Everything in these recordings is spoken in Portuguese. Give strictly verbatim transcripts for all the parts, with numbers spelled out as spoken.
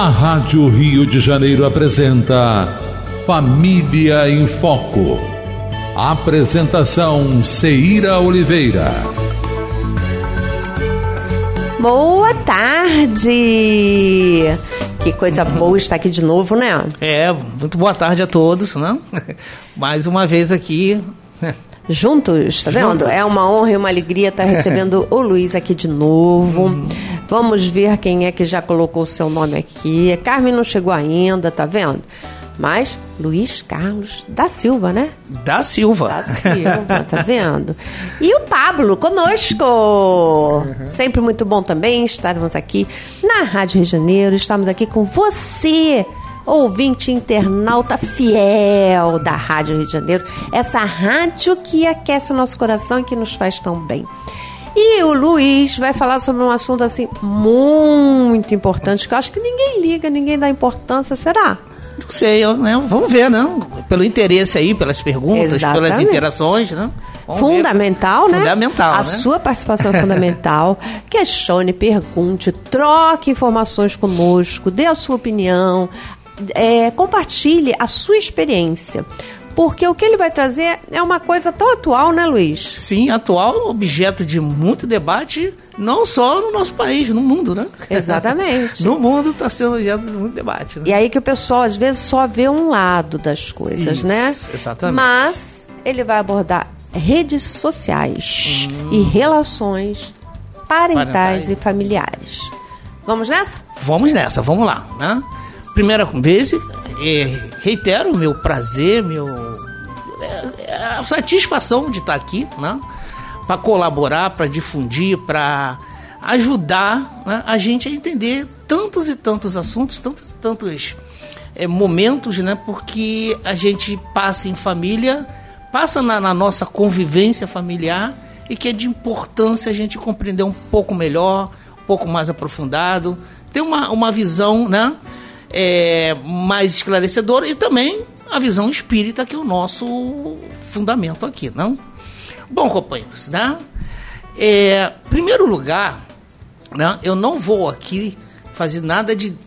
A Rádio Rio de Janeiro apresenta Família em Foco. Apresentação Ceira Oliveira. Boa tarde! Que coisa boa estar aqui de novo, né? É, muito boa tarde a todos, né? Mais uma vez aqui. Juntos, tá vendo? Juntos. É uma honra e uma alegria estar recebendo o Luiz aqui de novo. Hum. Vamos ver quem é que já colocou o seu nome aqui. Carmen não chegou ainda, tá vendo? Mas Luiz Carlos da Silva, né? Da Silva. Da Silva, tá vendo? E o Pablo conosco. Uhum. Sempre muito bom também estarmos aqui na Rádio Rio de Janeiro. Estamos aqui com você, ouvinte internauta fiel da Rádio Rio de Janeiro. Essa rádio que aquece o nosso coração e que nos faz tão bem. E o Luiz vai falar sobre um assunto assim muito importante, que eu acho que ninguém liga, ninguém dá importância, será? Não sei, eu, né? Vamos ver, né? Pelo interesse aí, pelas perguntas, Exatamente. Pelas interações, né? Vamos fundamental, ver. né? Fundamental, A né? sua participação é fundamental. Questione, pergunte, troque informações conosco, dê a sua opinião, é, compartilhe a sua experiência. Porque o que ele vai trazer é uma coisa tão atual, né, Luiz? Sim, atual, objeto de muito debate, não só no nosso país, no mundo, né? Exatamente. No mundo está sendo objeto de muito debate, né? E aí que o pessoal, às vezes, só vê um lado das coisas, Isso, né? Exatamente. Mas ele vai abordar redes sociais hum. e relações parentais, parentais e familiares. Vamos nessa? Vamos nessa, vamos lá, né? Primeira vez, é, reitero o meu prazer, meu, é, a satisfação de estar aqui, né? Para colaborar, para difundir, para ajudar, né, a gente a entender tantos e tantos assuntos, tantos e tantos é, momentos, né? Porque a gente passa em família, passa na, na nossa convivência familiar e que é de importância a gente compreender um pouco melhor, um pouco mais aprofundado, ter uma, uma visão, né? É, mais esclarecedora e também a visão espírita, que é o nosso fundamento aqui, não? Bom, companheiros, né? É, primeiro lugar, né, eu não vou aqui fazer nada de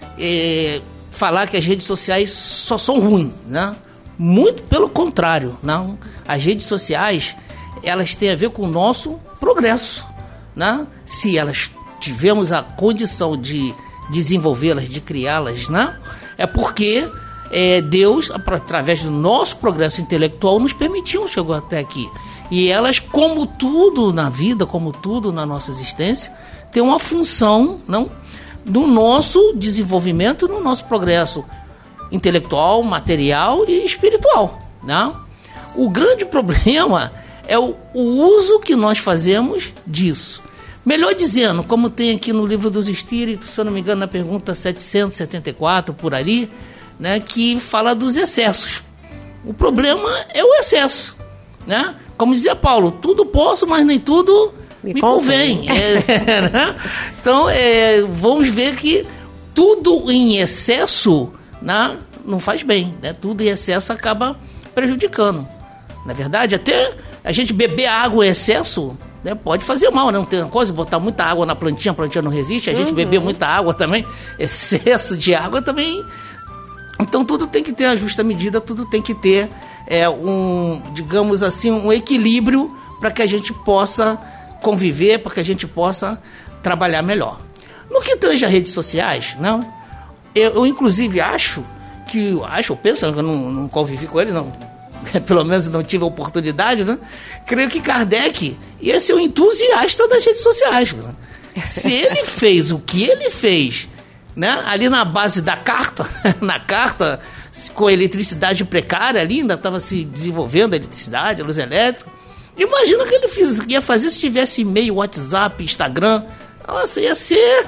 é, falar que as redes sociais só são ruins, né? Muito pelo contrário, não? As redes sociais, elas têm a ver com o nosso progresso, né? Se elas tivermos a condição de desenvolvê-las, de criá-las, né? É porque é, Deus, através do nosso progresso intelectual, nos permitiu chegar até aqui. E elas, como tudo na vida, como tudo na nossa existência, tem uma função, não, no nosso desenvolvimento, no nosso progresso intelectual, material e espiritual, né? O grande problema é o, o uso que nós fazemos disso. Melhor dizendo, como tem aqui no Livro dos Espíritos, se eu não me engano, na pergunta setecentos e setenta e quatro, por ali, né, que fala dos excessos. O problema é o excesso, né? Como dizia Paulo, tudo posso, mas nem tudo me, me convém. convém. É, né? Então, é, vamos ver que tudo em excesso, né, não faz bem, né? Tudo em excesso acaba prejudicando. Na verdade, até a gente beber água em excesso, né, pode fazer mal, não tem coisa, botar muita água na plantinha, a plantinha não resiste, a gente uhum. beber muita água também, excesso de água também. Então tudo tem que ter a justa medida, tudo tem que ter é, um, digamos assim, um equilíbrio para que a gente possa conviver, para que a gente possa trabalhar melhor. No que tange as redes sociais, não, eu, eu inclusive acho que, acho, eu penso, eu não, não convivi com ele, não, pelo menos não tive a oportunidade, né? Creio que Kardec ia ser um entusiasta das redes sociais, né? Se ele fez o que ele fez, né, ali na base da carta, na carta, com a eletricidade precária ali, ainda estava se desenvolvendo a eletricidade, a luz elétrica. Imagina o que ele fiz, ia fazer se tivesse e-mail, WhatsApp, Instagram. Nossa, ia ser...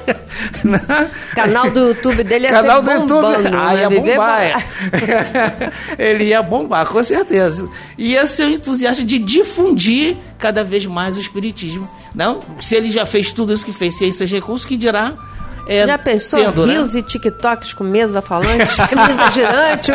O canal do YouTube dele ia canal ser bombando. Do YouTube, ah, ia bombar. Ele ia bombar, com certeza. Ia ser um entusiasta de difundir cada vez mais o espiritismo. Não? Se ele já fez tudo isso que fez, ciências e recursos, que dirá... É, já pensou tendo, rios, né? E TikToks com mesa falante, mesa girante?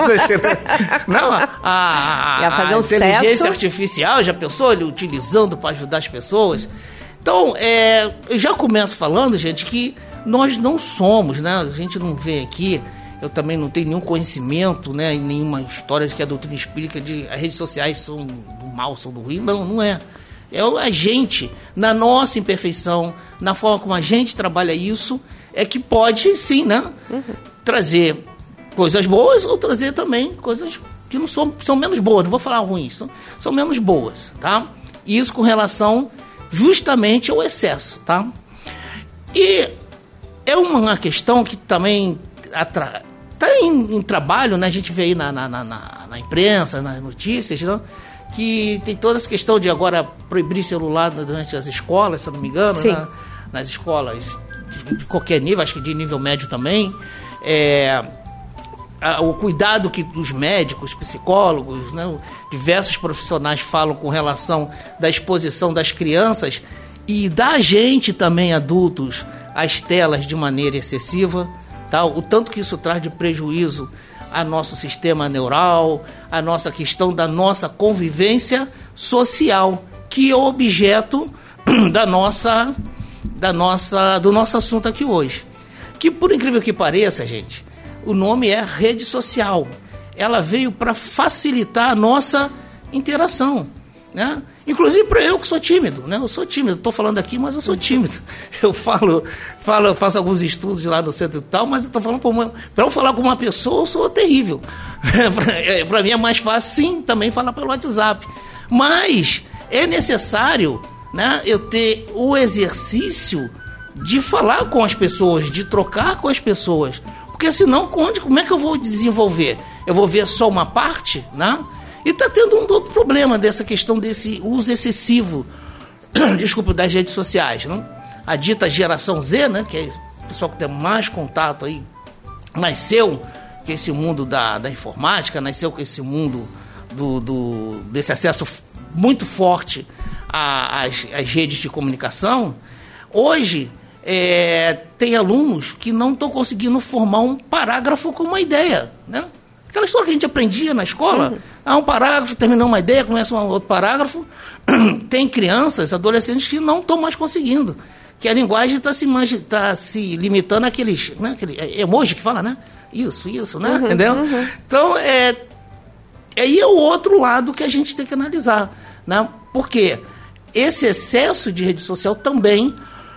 Não, a, a, a, a fazer um inteligência cesso. artificial, já pensou ele utilizando para ajudar as pessoas? Então, é, eu já começo falando, gente, que nós não somos, né? A gente não vê aqui, eu também não tenho nenhum conhecimento, né? Nenhuma história de que a doutrina espírita de as redes sociais são do mal, são do ruim. Não, não é. É a gente, na nossa imperfeição, na forma como a gente trabalha isso, é que pode, sim, né? Uhum. Trazer coisas boas ou trazer também coisas que não são, são menos boas. Não vou falar ruins, são, são menos boas, tá? Isso com relação justamente ao excesso, tá? E é uma questão que também está em, em trabalho, né? A gente vê aí na, na, na, na imprensa, nas notícias, né? Que tem toda essa questão de agora proibir celular durante as escolas, se eu não me engano, né? Nas escolas de, de qualquer nível, acho que de nível médio também. É, a, o cuidado que os médicos, psicólogos, né? Diversos profissionais falam com relação da exposição das crianças e da gente também, adultos, às telas de maneira excessiva, tá? O tanto que isso traz de prejuízo a nosso sistema neural, a nossa questão da nossa convivência social, que é o objeto da nossa, da nossa, do nosso assunto aqui hoje. Que, por incrível que pareça, gente, o nome é rede social. Ela veio para facilitar a nossa interação, né? Inclusive para eu que sou tímido, né? Eu sou tímido, estou falando aqui, mas eu sou tímido. Eu falo, falo, eu faço alguns estudos lá no centro e tal, mas eu estou falando para eu falar com uma pessoa, eu sou terrível. Para mim é mais fácil, sim, também falar pelo WhatsApp. Mas é necessário, né, eu ter o exercício de falar com as pessoas, de trocar com as pessoas. Porque senão, onde, como é que eu vou desenvolver? Eu vou ver só uma parte, né? E está tendo um outro problema dessa questão desse uso excessivo, desculpa, das redes sociais, não? A dita geração Z, né, que é o pessoal que tem mais contato aí, nasceu com esse mundo da, da informática, nasceu com esse mundo do, do, desse acesso muito forte às, às redes de comunicação. Hoje, é, tem alunos que não estão conseguindo formar um parágrafo com uma ideia, né? Aquela história que a gente aprendia na escola, uhum. Há um parágrafo, terminou uma ideia, começa um outro parágrafo. Tem crianças, adolescentes que não estão mais conseguindo, que a linguagem está se, tá se limitando àqueles, né, aquele emoji que fala, né? Isso, isso, né? Uhum, entendeu? Uhum. Então, é, aí é o outro lado que a gente tem que analisar, né? Porque esse excesso de rede social também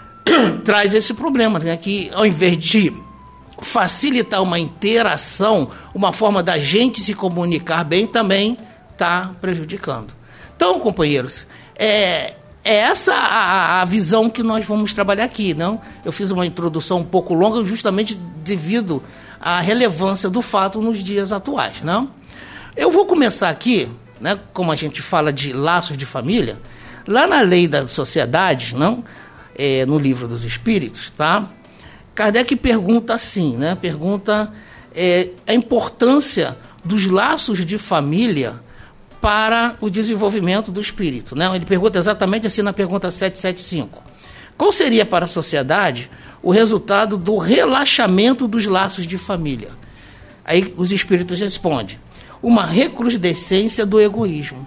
traz esse problema, né? Que ao invés de facilitar uma interação, uma forma da gente se comunicar bem, também está prejudicando. Então, companheiros, é, é essa a, a visão que nós vamos trabalhar aqui, não? Eu fiz uma introdução um pouco longa justamente devido à relevância do fato nos dias atuais, não? Eu vou começar aqui, né, como a gente fala de laços de família, lá na Lei da Sociedade, não? É, no Livro dos Espíritos, tá? Kardec pergunta assim, né? Pergunta é, a importância dos laços de família para o desenvolvimento do espírito, né? Ele pergunta exatamente assim na pergunta setecentos e setenta e cinco. Qual seria para a sociedade o resultado do relaxamento dos laços de família? Aí os espíritos respondem: uma recrudescência do egoísmo.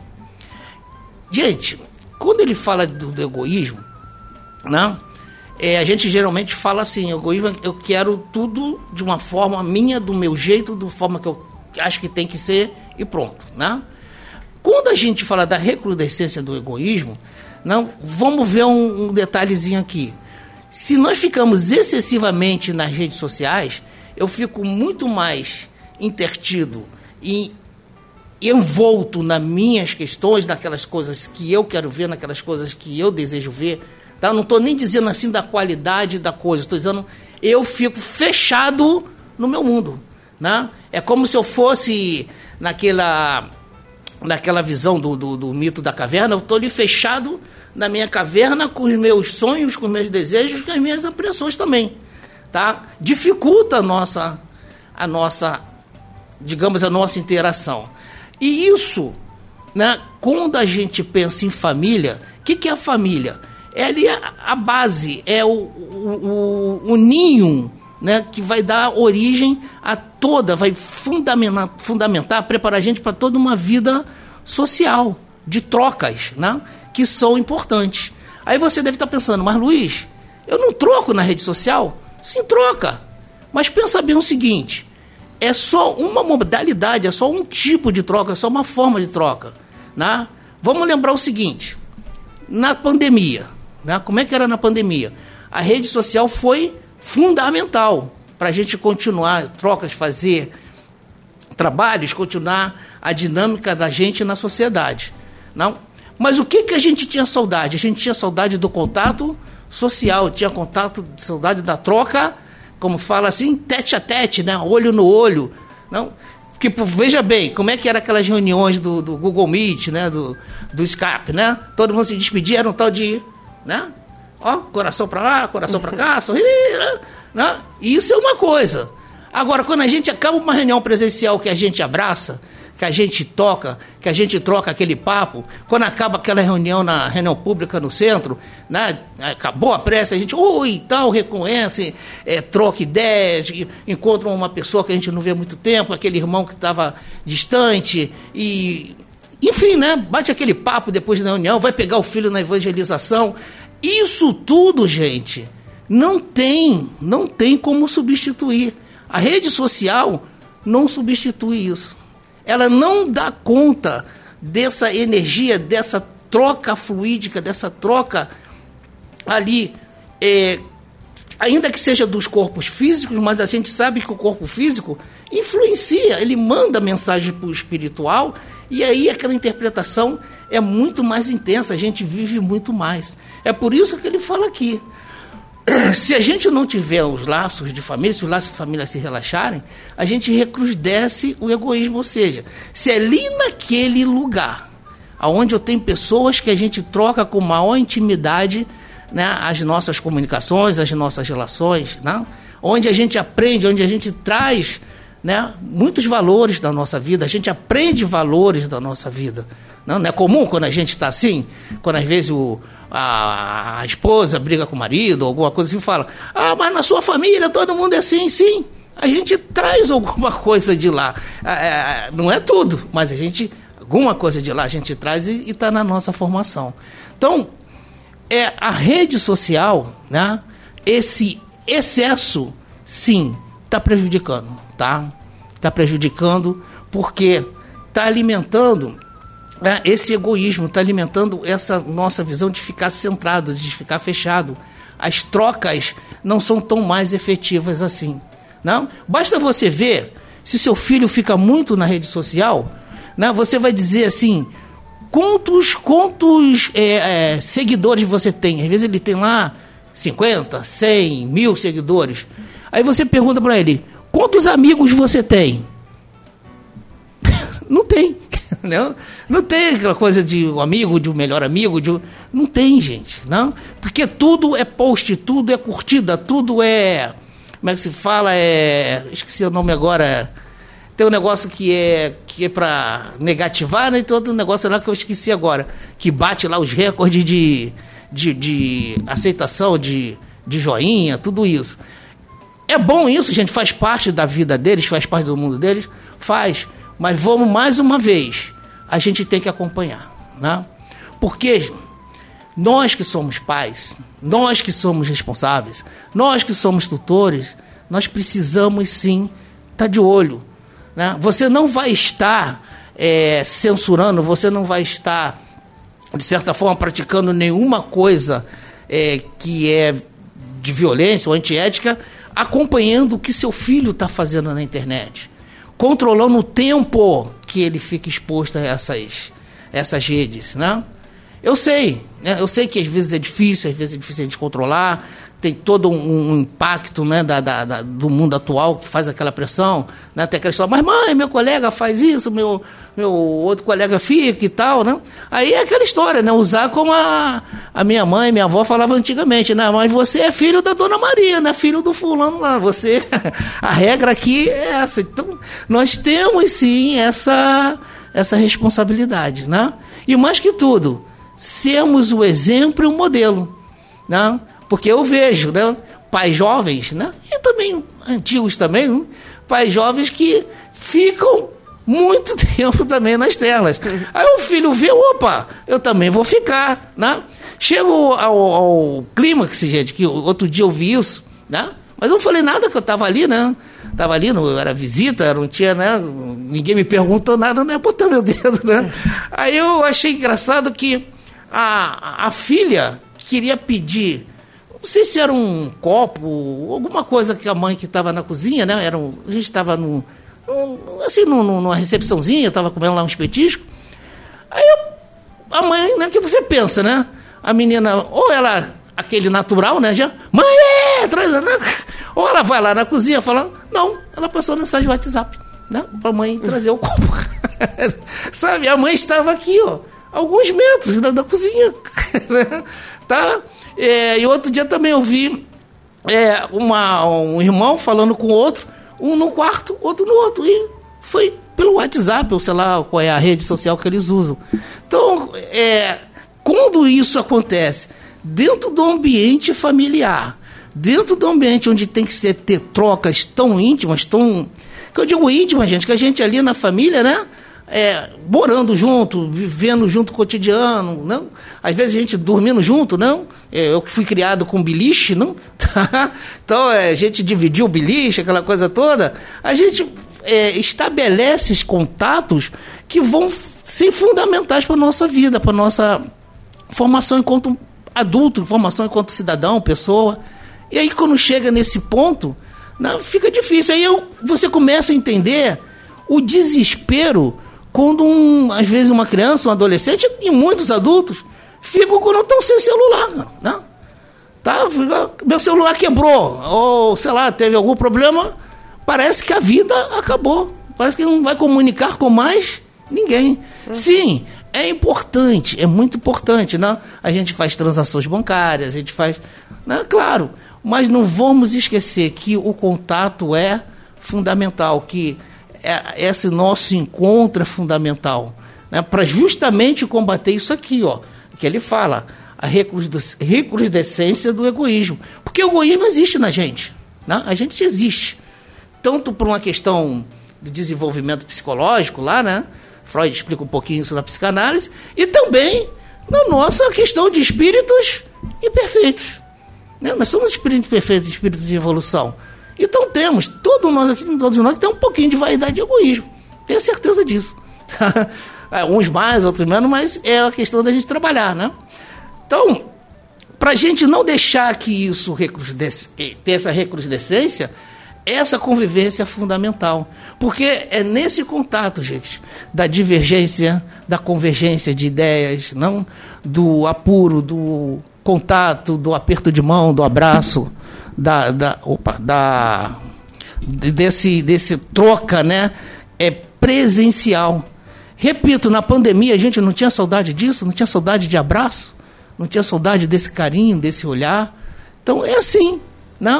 Gente, quando ele fala do, do egoísmo, né? É, a gente geralmente fala assim, egoísmo, eu quero tudo de uma forma minha, do meu jeito, da forma que eu acho que tem que ser e pronto, né? Quando a gente fala da recrudescência do egoísmo, não, vamos ver um, um detalhezinho aqui. Se nós ficamos excessivamente nas redes sociais, eu fico muito mais intertido e envolto nas minhas questões, naquelas coisas que eu quero ver, naquelas coisas que eu desejo ver. Tá? Não estou nem dizendo assim da qualidade da coisa, estou dizendo eu fico fechado no meu mundo, né? É como se eu fosse naquela, naquela visão do, do, do mito da caverna, eu estou ali fechado na minha caverna com os meus sonhos, com os meus desejos, com as minhas impressões também, tá? Dificulta a nossa, a nossa, digamos, a nossa interação. E isso, né, quando a gente pensa em família, o que, que é a família? É ali a, a base, é o, o, o, o ninho, né, que vai dar origem a toda, vai fundamentar, fundamentar preparar a gente para toda uma vida social, de trocas, né, que são importantes. Aí você deve estar pensando, mas Luiz, eu não troco na rede social? Sim, troca. Mas pensa bem o seguinte, é só uma modalidade, é só um tipo de troca, é só uma forma de troca, né? Vamos lembrar o seguinte, na pandemia, né? Como é que era na pandemia? A rede social foi fundamental para a gente continuar trocas, fazer trabalhos, continuar a dinâmica da gente na sociedade. Não? Mas o que, que a gente tinha saudade? A gente tinha saudade do contato social, tinha contato, saudade da troca, como fala assim, tete a tete, né? Olho no olho. Não? Porque, veja bem, como é que eram aquelas reuniões do, do Google Meet, né? do, do Skype, né? Todo mundo se despedia, era um tal de... Né? Ó, coração para lá, coração para cá, sorrir, né? Isso é uma coisa. Agora, quando a gente acaba uma reunião presencial que a gente abraça, que a gente toca, que a gente troca aquele papo, quando acaba aquela reunião na reunião pública no centro, né? Acabou a pressa, a gente, oi, tal, reconhece, é, troca ideias, encontra uma pessoa que a gente não vê há muito tempo, aquele irmão que estava distante, e, enfim, né? Bate aquele papo depois da reunião, vai pegar o filho na evangelização. Isso tudo, gente, não tem, não tem como substituir. A rede social não substitui isso. Ela não dá conta dessa energia, dessa troca fluídica, dessa troca ali, é, ainda que seja dos corpos físicos, mas a gente sabe que o corpo físico influencia, ele manda mensagem para o espiritual, e aí aquela interpretação é muito mais intensa, a gente vive muito mais. É por isso que ele fala aqui. Se a gente não tiver os laços de família, se os laços de família se relaxarem, a gente recrudesce o egoísmo. Ou seja, se é ali naquele lugar, onde eu tenho pessoas que a gente troca com maior intimidade, né, as nossas comunicações, as nossas relações, né, onde a gente aprende, onde a gente traz, né, muitos valores da nossa vida, a gente aprende valores da nossa vida. Não, não é comum quando a gente está assim, quando às vezes o... A, a esposa briga com o marido, ou alguma coisa assim, fala, ah, mas na sua família todo mundo é assim, sim. A gente traz alguma coisa de lá. É, não é tudo, mas a gente, alguma coisa de lá a gente traz e está na nossa formação. Então, é, a rede social, né, esse excesso, sim, está prejudicando, tá? Está prejudicando porque está alimentando... É, esse egoísmo está alimentando essa nossa visão de ficar centrado, de ficar fechado. As trocas não são tão mais efetivas assim. Não? Basta você ver, se seu filho fica muito na rede social, né, você vai dizer assim, quantos, quantos é, é, seguidores você tem? Às vezes ele tem lá cinquenta, cem, mil seguidores. Aí você pergunta para ele, quantos amigos você tem? Não tem. Não, não tem aquela coisa de um amigo, de um melhor amigo, de um... não tem, gente, não, porque tudo é post, tudo é curtida, tudo é, como é que se fala, é, esqueci o nome agora, tem um negócio que é, que é para negativar, né, e tem outro negócio lá que eu esqueci agora, que bate lá os recordes de, de, de aceitação, de, de joinha, tudo isso. É bom isso, gente, faz parte da vida deles, faz parte do mundo deles, faz. Mas vamos, mais uma vez, a gente tem que acompanhar, né? Porque nós que somos pais, nós que somos responsáveis, nós que somos tutores, nós precisamos sim estar de olho, né? Você não vai estar é, censurando, você não vai estar, de certa forma, praticando nenhuma coisa é, que é de violência ou antiética, acompanhando o que seu filho está fazendo na internet. Controlando o tempo que ele fica exposto a essas, essas redes, né? Eu sei, né? Eu sei que às vezes é difícil, às vezes é difícil a gente controlar, tem todo um, um impacto, né, da, da, da, do mundo atual que faz aquela pressão, né? Tem aquela história, mas mãe, meu colega faz isso, meu, meu outro colega fica e tal, né? Aí é aquela história, né? Usar como a, a minha mãe, minha avó falava antigamente, né? Mas você é filho da Dona Maria, né? Filho do fulano lá, você... A regra aqui é essa. Então, nós temos sim essa, essa responsabilidade, né? E mais que tudo, sermos o exemplo e o modelo, né? Porque eu vejo, né, pais jovens, né, e também antigos também, né, pais jovens que ficam muito tempo também nas telas. Aí o filho vê, opa, eu também vou ficar, né? Chega ao, ao clímax, gente, que outro dia eu vi isso, né? Mas eu não falei nada que eu estava ali, né? Estava ali, não era visita, não tinha, né? Ninguém me perguntou nada, não ia botar meu dedo, né? Aí eu achei engraçado que a, a filha queria pedir, não sei se era um copo, alguma coisa que a mãe que estava na cozinha, né? Era um, a gente estava no, no, assim, no, no, numa recepçãozinha, estava comendo lá uns petiscos. Aí eu, a mãe, né? O que você pensa, né? A menina, ou ela, aquele natural, né? Já, mãe, é, traz, né? Ou ela vai lá na cozinha e fala, não, ela passou a mensagem no WhatsApp, né? Para a mãe trazer o copo. Sabe, a mãe estava aqui, ó, alguns metros da, da cozinha, tá? É, e outro dia também eu vi é, uma, um irmão falando com o outro, um no quarto, outro no outro, e foi pelo WhatsApp, ou sei lá, qual é a rede social que eles usam. Então, é, quando isso acontece dentro do ambiente familiar, dentro do ambiente onde tem que ser, ter trocas tão íntimas, tão... que eu digo íntimas, gente, que a gente ali na família, né? É, morando junto, vivendo junto o cotidiano, não? Às vezes a gente dormindo junto, não? Eu que fui criado com beliche, não? Então é, a gente dividiu o beliche, aquela coisa toda. A gente é, estabelece esses contatos que vão ser fundamentais para a nossa vida, para a nossa formação enquanto adulto, formação enquanto cidadão, pessoa. E aí quando chega nesse ponto, não, fica difícil. Aí eu, você começa a entender o desespero quando, um, às vezes, uma criança, um adolescente e muitos adultos ficam quando estão sem celular, né? Tá? Meu celular quebrou, ou, sei lá, teve algum problema, parece que a vida acabou. Parece que não vai comunicar com mais ninguém. Uhum. Sim, é importante, é muito importante, né? A gente faz transações bancárias, a gente faz... Né? Claro, mas não vamos esquecer que o contato é fundamental, que esse nosso encontro é fundamental, né? Para justamente combater isso aqui, ó, que ele fala, a recrudescência do egoísmo. Porque o egoísmo existe na gente, né? A gente existe. Tanto por uma questão de desenvolvimento psicológico lá, né? Freud explica um pouquinho isso na psicanálise, e também na nossa questão de espíritos imperfeitos. Né? Nós somos espíritos perfeitos, espíritos de evolução. Então temos, todos nós aqui, todos nós, que tem um pouquinho de vaidade e egoísmo. Tenho certeza disso. Uns mais, outros menos, mas é a questão da gente trabalhar, né? Então, para a gente não deixar que isso recrudesce, ter essa recrudescência, essa convivência é fundamental. Porque é nesse contato, gente, da divergência, da convergência de ideias, não do apuro, do contato, do aperto de mão, do abraço, da, da, opa, da desse, desse troca, né? É presencial. Repito, na pandemia a gente não tinha saudade disso, não tinha saudade de abraço, não tinha saudade desse carinho, desse olhar. Então é assim, né?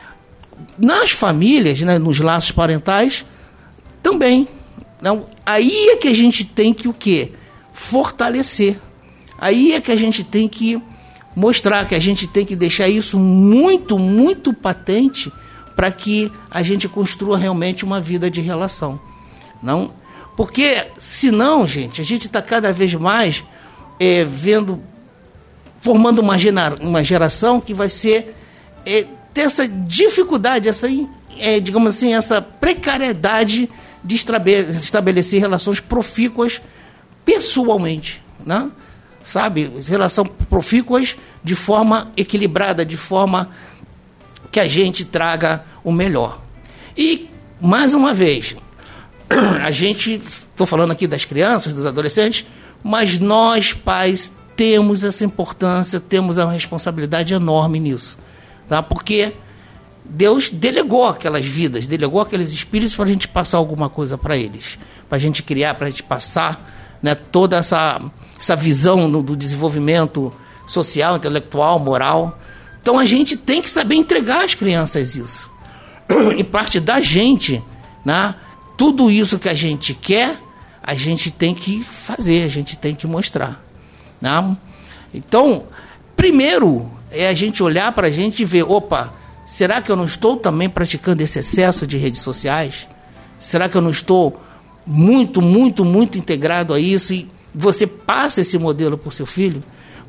Nas famílias, né, nos laços parentais, também. Não? Aí é que a gente tem que o quê? Fortalecer. Aí é que a gente tem que mostrar, que a gente tem que deixar isso muito, muito patente para que a gente construa realmente uma vida de relação. Não? Porque, senão, gente, a gente está cada vez mais é, vendo, formando uma, gera, uma geração que vai ser, é, ter essa dificuldade, essa, é, digamos assim, essa precariedade de estabelecer relações profícuas pessoalmente, né? Sabe, relação profícuas de forma equilibrada, de forma que a gente traga o melhor. E, mais uma vez, a gente, estou falando aqui das crianças, dos adolescentes, mas nós, pais, temos essa importância, temos uma responsabilidade enorme nisso, tá? Porque Deus delegou aquelas vidas, delegou aqueles espíritos para a gente passar alguma coisa para eles, para a gente criar, para a gente passar, né, toda essa... essa visão do, do desenvolvimento social, intelectual, moral. Então a gente tem que saber entregar às crianças isso. E parte da gente, né? Tudo isso que a gente quer, a gente tem que fazer, a gente tem que mostrar. Né? Então, primeiro é a gente olhar para a gente e ver, opa, será que eu não estou também praticando esse excesso de redes sociais? Será que eu não estou muito, muito, muito integrado a isso? E você passa esse modelo para o seu filho,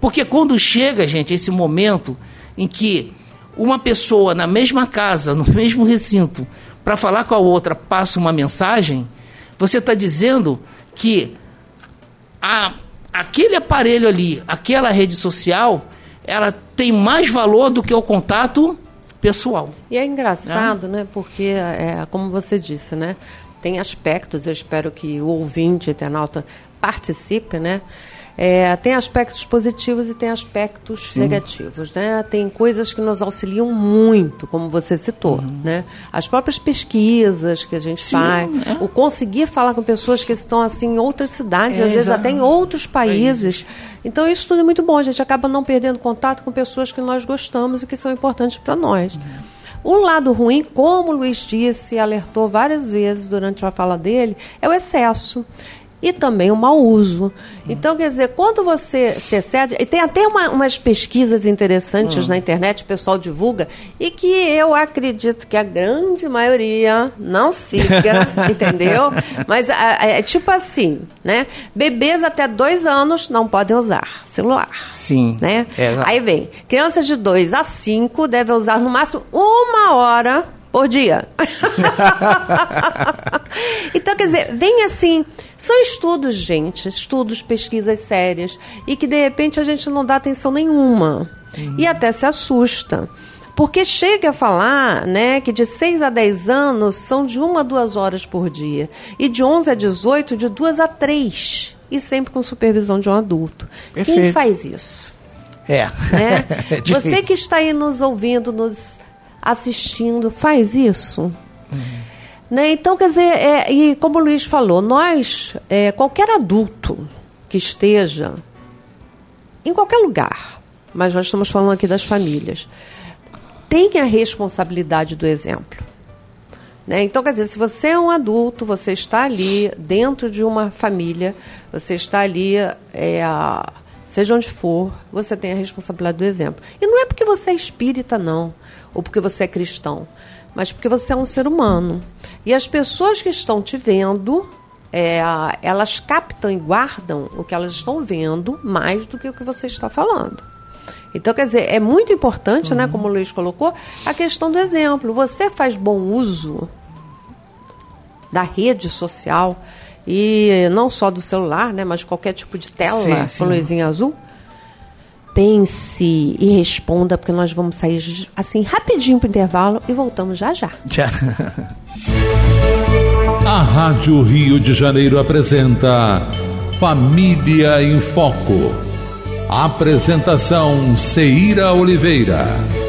Porque quando chega, gente, esse momento em que uma pessoa na mesma casa, no mesmo recinto, para falar com a outra, passa uma mensagem, você está dizendo que a, aquele aparelho ali, aquela rede social, ela tem mais valor do que o contato pessoal. E é engraçado, é. né? Porque, é, como você disse, né? Tem aspectos, eu espero que o ouvinte, o internauta, participe, né? É, tem aspectos positivos e tem aspectos Sim. negativos, né? Tem coisas que nos auxiliam muito, como você citou, uhum. né? As próprias pesquisas que a gente Sim, faz, é. o conseguir falar com pessoas que estão assim em outras cidades, é, às vezes até em outros países. É então isso tudo é muito bom, a gente acaba não perdendo contato com pessoas que nós gostamos e que são importantes para nós. Uhum. O lado ruim, como o Luiz disse e alertou várias vezes durante a fala dele, é o excesso. E também o mau uso. Então, quer dizer, quando você se excede... E tem até uma, umas pesquisas interessantes hum. na internet, o pessoal divulga, e que eu acredito que a grande maioria não siga, entendeu? Mas é, é tipo assim, né? Bebês até dois anos não podem usar celular. Sim. Né? É. Aí vem, crianças de dois a cinco devem usar no máximo uma hora por dia. Então, quer dizer, vem assim... São estudos, gente, estudos, pesquisas sérias, e que, de repente, a gente não dá atenção nenhuma. Uhum. E até se assusta. Porque chega a falar, né, que de seis a dez anos são de uma a duas horas por dia. E de onze a dezoito, de duas a três. E sempre com supervisão de um adulto. Perfeito. Quem faz isso? É. Né? É Você que está aí nos ouvindo, nos assistindo, faz isso? Uhum. Né? Então, quer dizer, é, e como o Luiz falou, nós, é, qualquer adulto que esteja em qualquer lugar, mas nós estamos falando aqui das famílias, tem a responsabilidade do exemplo. Né? Então, quer dizer, se você é um adulto, você está ali dentro de uma família, você está ali, é, seja onde for, você tem a responsabilidade do exemplo. E não é porque você é espírita, não, ou porque você é cristão, mas porque você é um ser humano. E as pessoas que estão te vendo, é, elas captam e guardam o que elas estão vendo mais do que o que você está falando. Então, quer dizer, é muito importante, uhum. né, como o Luiz colocou, a questão do exemplo. Você faz bom uso da rede social, e não só do celular, né, mas qualquer tipo de tela sim, sim. com luzinha azul. Pense e responda, porque nós vamos sair assim rapidinho para o intervalo e voltamos já já. Já. A Rádio Rio de Janeiro apresenta Família em Foco. Apresentação Ceira Oliveira.